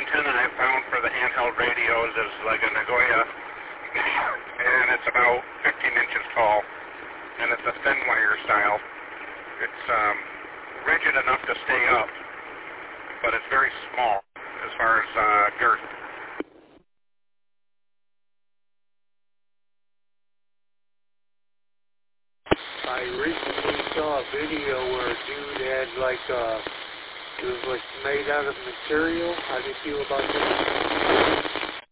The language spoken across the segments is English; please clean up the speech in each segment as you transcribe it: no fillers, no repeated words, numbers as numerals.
antenna I found for the handheld radios is like a Nagoya, and it's about 15 inches tall, and it's a thin wire style. It's rigid enough to stay up, but it's very small as far as girth. I recently saw a video where a dude had it was like made out of material. How do you feel about that?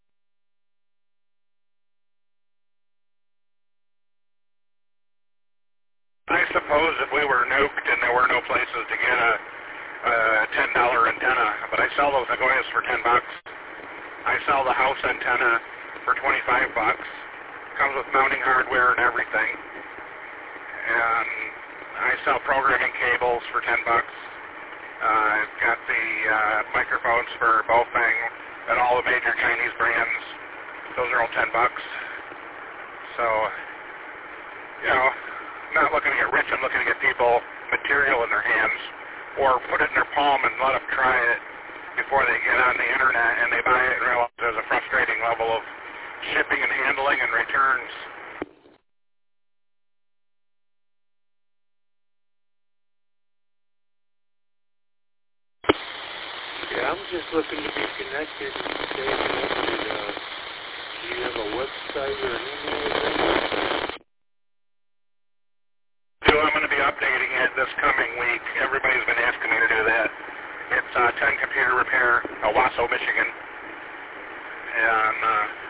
I suppose if we were nuked and there were no places to get a $10 antenna, but I sell those Nagoyas for $10. I sell the house antenna for $25. Comes with mounting hardware and everything. And I sell programming cables for $10. I've got the microphones for Baofeng and all the major Chinese brands. Those are all $10. So, you know, I'm not looking to get rich. I'm looking to get people material in their hands, or put it in their palm and let them try it before they get on the internet and they buy it and realize there's a frustrating level of shipping and handling and returns. Yeah, I'm just looking to be connected and stay connected. Do you have a website or an email address? I'm going to be updating it this coming week. Everybody's been asking me to do that. It's 10 Computer Repair, Owasso, Michigan. And,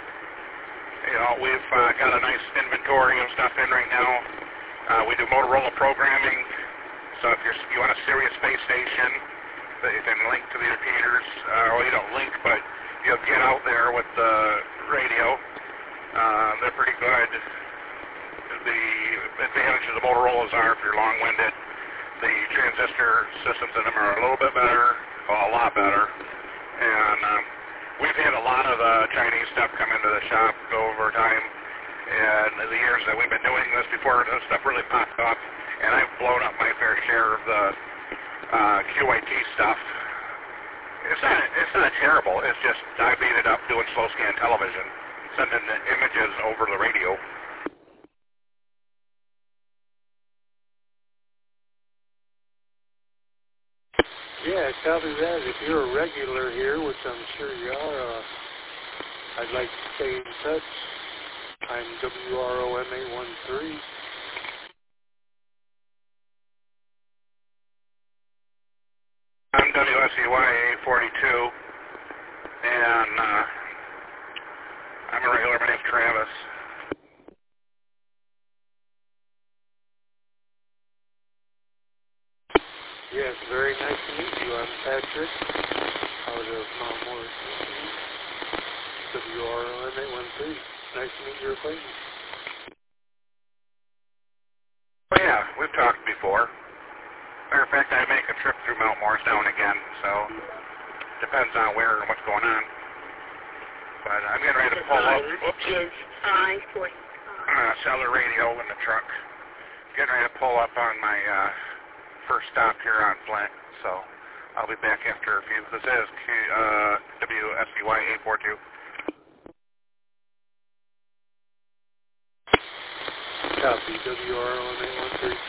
we've got a nice inventory of stuff in right now. We do Motorola programming. So if you want a Sirius space station, that you can link to the repeaters, well, you don't link, but you'll get out there with the radio. They're pretty good. The advantages of Motorola's are, if you're long-winded, the transistor systems in them are a little bit better, well, a lot better. And we've had a lot of Chinese stuff come into the shop over time. And the years that we've been doing this before this stuff really popped up, and I've blown up my fair share of the QAT stuff. It's not terrible. It's just I beat it up doing slow scan television, sending the images over the radio. Yeah, copy that. If you're a regular here, which I'm sure you are, I'd like to stay in touch. I'm WROMA13. I'm WSEY842, and I'm a regular. My name's Travis. Yes, very nice to meet you. I'm Patrick, out of Mount Morris, Michigan. WROMA13. Nice to meet your acquaintance. Oh yeah, we've talked before. Matter of fact, I make a trip through Mount Morris now and again, so depends on where and what's going on. But I'm getting ready to pull up. Whoops. Is I-45. Cellular radio in the truck. Getting ready to pull up on my first stop here on Flint, so I'll be back after a few. This is WSEY842. Copy, WROMA13.